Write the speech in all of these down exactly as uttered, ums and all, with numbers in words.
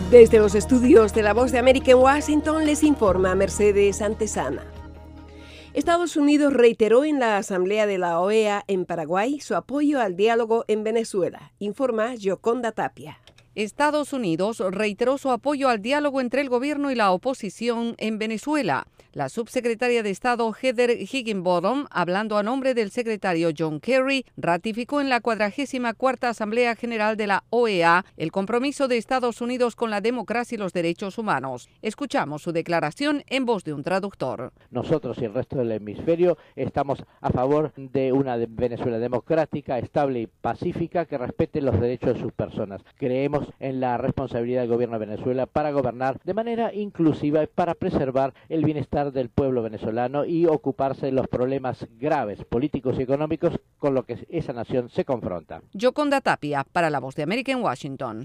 Desde los estudios de La Voz de América en Washington les informa Mercedes Antesana. Estados Unidos reiteró en la Asamblea de la O E A en Paraguay su apoyo al diálogo en Venezuela, informa Yoconda Tapia. Estados Unidos reiteró su apoyo al diálogo entre el gobierno y la oposición en Venezuela. La subsecretaria de Estado Heather Higginbottom, hablando a nombre del secretario John Kerry, ratificó en la cuadragésima cuarta Asamblea General de la O E A el compromiso de Estados Unidos con la democracia y los derechos humanos. Escuchamos su declaración en voz de un traductor. Nosotros y el resto del hemisferio estamos a favor de una Venezuela democrática, estable y pacífica que respete los derechos de sus personas. Creemos en la responsabilidad del gobierno de Venezuela para gobernar de manera inclusiva y para preservar el bienestar del pueblo venezolano y ocuparse de los problemas graves políticos y económicos con los que esa nación se confronta. Yoconda Tapia, para La Voz de América en Washington.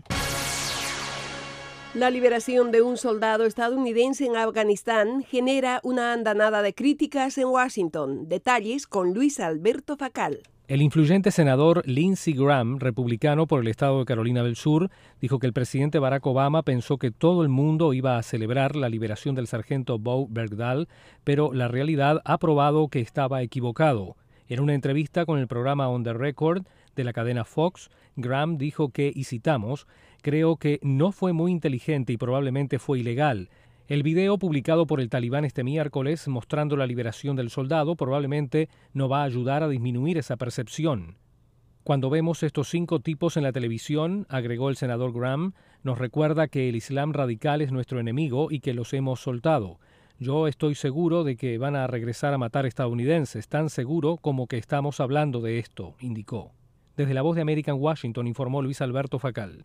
La liberación de un soldado estadounidense en Afganistán genera una andanada de críticas en Washington. Detalles con Luis Alberto Facal. El influyente senador Lindsey Graham, republicano por el estado de Carolina del Sur, dijo que el presidente Barack Obama pensó que todo el mundo iba a celebrar la liberación del sargento Bo Bergdahl, pero la realidad ha probado que estaba equivocado. En una entrevista con el programa On the Record de la cadena Fox, Graham dijo que, y citamos, «Creo que no fue muy inteligente y probablemente fue ilegal». El video publicado por el Talibán este miércoles mostrando la liberación del soldado probablemente no va a ayudar a disminuir esa percepción. Cuando vemos estos cinco tipos en la televisión, agregó el senador Graham, nos recuerda que el Islam radical es nuestro enemigo y que los hemos soltado. Yo estoy seguro de que van a regresar a matar estadounidenses, tan seguro como que estamos hablando de esto, indicó. Desde La Voz de América en Washington informó Luis Alberto Facal.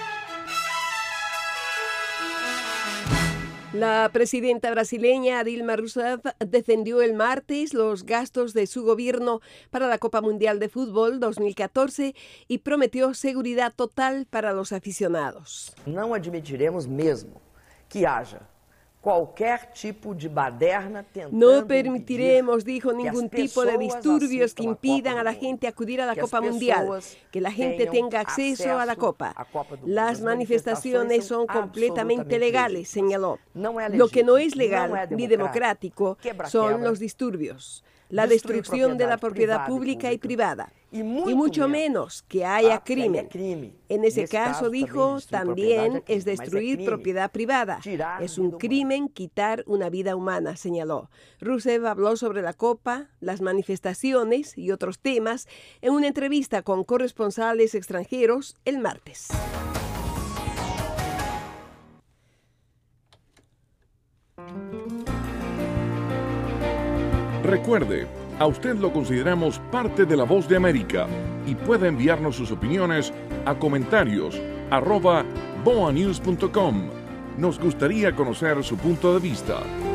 La presidenta brasileña Dilma Rousseff defendió el martes los gastos de su gobierno para la Copa Mundial de Fútbol dos mil catorce y prometió seguridad total para los aficionados. No admitiremos mesmo que haya cualquier tipo de baderna No permitiremos, dijo, ningún tipo de disturbios que impidan a la gente acudir a la Copa Mundial, que la gente tenga acceso a la Copa. Las manifestaciones son completamente legales, señaló. Lo que no es legal ni democrático son los disturbios, la destrucción de la propiedad pública y privada, y mucho menos que haya crimen. En ese caso, dijo, también es destruir propiedad privada. Es un crimen quitar una vida humana, señaló. Rousseff habló sobre la Copa, las manifestaciones y otros temas en una entrevista con corresponsales extranjeros el martes. Recuerde, a usted lo consideramos parte de La Voz de América y puede enviarnos sus opiniones a comentarios arroba boanews punto com. Nos gustaría conocer su punto de vista.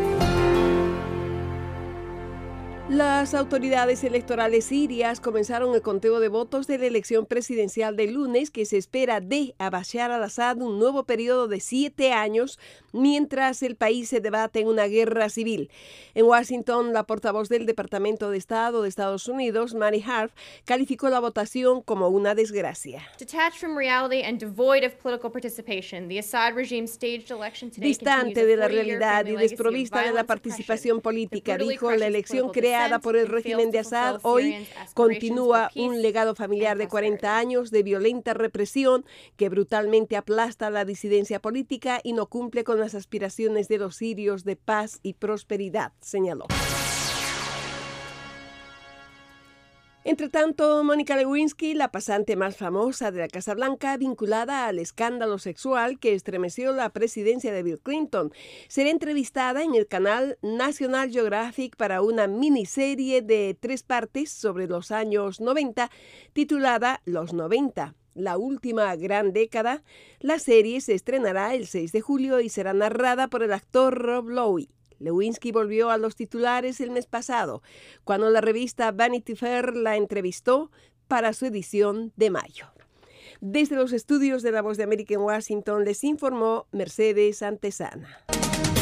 Las autoridades electorales sirias comenzaron el conteo de votos de la elección presidencial de lunes que se espera dé a Bashar al-Assad un nuevo periodo de siete años mientras el país se debate en una guerra civil. En Washington, la portavoz del Departamento de Estado de Estados Unidos, Mary Harf, calificó la votación como una desgracia. Distante de la realidad y desprovista de la participación política, dijo, la elección creada por el régimen de Assad hoy continúa un legado familiar de cuarenta años de violenta represión que brutalmente aplasta la disidencia política y no cumple con las aspiraciones de los sirios de paz y prosperidad, señaló. Entre tanto, Mónica Lewinsky, la pasante más famosa de la Casa Blanca, vinculada al escándalo sexual que estremeció la presidencia de Bill Clinton, será entrevistada en el canal National Geographic para una miniserie de tres partes sobre los años noventa, titulada Los noventa. La última gran década. La serie se estrenará el seis de julio y será narrada por el actor Rob Lowe. Lewinsky volvió a los titulares el mes pasado, cuando la revista Vanity Fair la entrevistó para su edición de mayo. Desde los estudios de La Voz de América en Washington les informó Mercedes Antesana.